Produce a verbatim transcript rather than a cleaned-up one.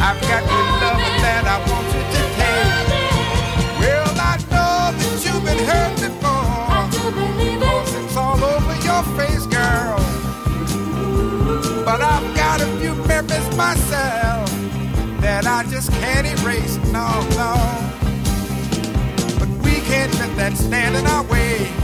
I've got good loving that I want you to take. Well, I know that you've been hurt before, 'cause it's all over your face, girl. But I've got a few memories myself that I just can't erase, no, no. But we can't let that stand in our way.